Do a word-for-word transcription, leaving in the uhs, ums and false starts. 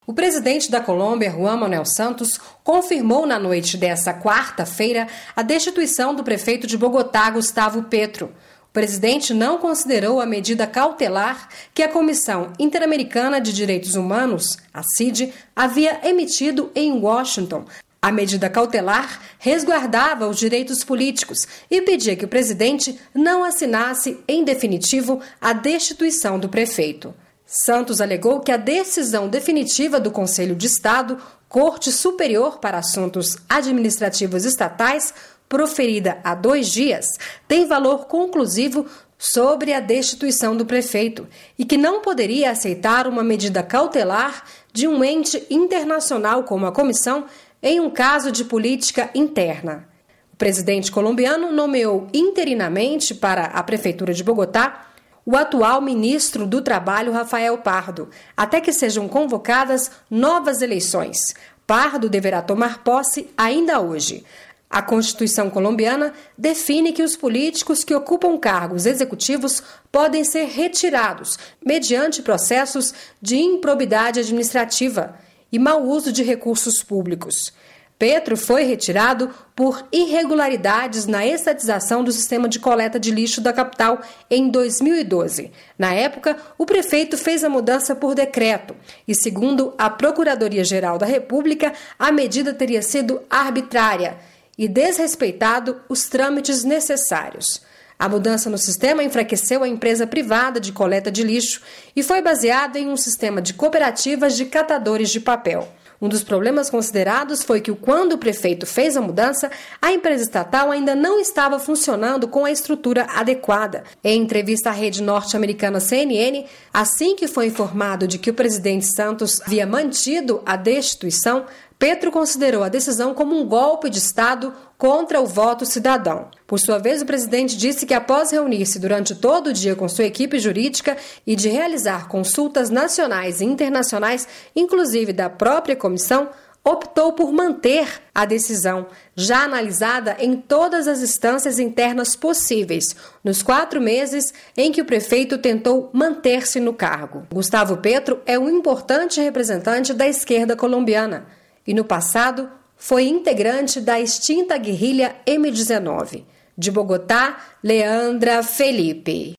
O presidente da Colômbia, Juan Manuel Santos, confirmou na noite desta quarta-feira a destituição do prefeito de Bogotá, Gustavo Petro. O presidente não considerou a medida cautelar que a Comissão Interamericana de Direitos Humanos, a C I D, havia emitido em Washington. A medida cautelar resguardava os direitos políticos e pedia que o presidente não assinasse, em definitivo, a destituição do prefeito. Santos alegou que a decisão definitiva do Conselho de Estado, Corte Superior para Assuntos Administrativos Estatais, proferida há dois dias, tem valor conclusivo sobre a destituição do prefeito e que não poderia aceitar uma medida cautelar de um ente internacional como a comissão em um caso de política interna. O presidente colombiano nomeou interinamente para a Prefeitura de Bogotá o atual ministro do Trabalho, Rafael Pardo, até que sejam convocadas novas eleições. Pardo deverá tomar posse ainda hoje. A Constituição colombiana define que os políticos que ocupam cargos executivos podem ser retirados mediante processos de improbidade administrativa e mau uso de recursos públicos. Petro foi retirado por irregularidades na estatização do sistema de coleta de lixo da capital em dois mil e doze. Na época, o prefeito fez a mudança por decreto e, segundo a Procuradoria-Geral da República, a medida teria sido arbitrária e desrespeitado os trâmites necessários. A mudança no sistema enfraqueceu a empresa privada de coleta de lixo e foi baseada em um sistema de cooperativas de catadores de papel. Um dos problemas considerados foi que, quando o prefeito fez a mudança, a empresa estatal ainda não estava funcionando com a estrutura adequada. Em entrevista à rede norte-americana C N N, assim que foi informado de que o presidente Santos havia mantido a destituição, Petro considerou a decisão como um golpe de Estado contra o voto cidadão. Por sua vez, o presidente disse que, após reunir-se durante todo o dia com sua equipe jurídica e de realizar consultas nacionais e internacionais, inclusive da própria comissão, optou por manter a decisão, já analisada em todas as instâncias internas possíveis, nos quatro meses em que o prefeito tentou manter-se no cargo. Gustavo Petro é um importante representante da esquerda colombiana e, no passado, foi integrante da extinta guerrilha M dezenove. De Bogotá, Leandra Felipe.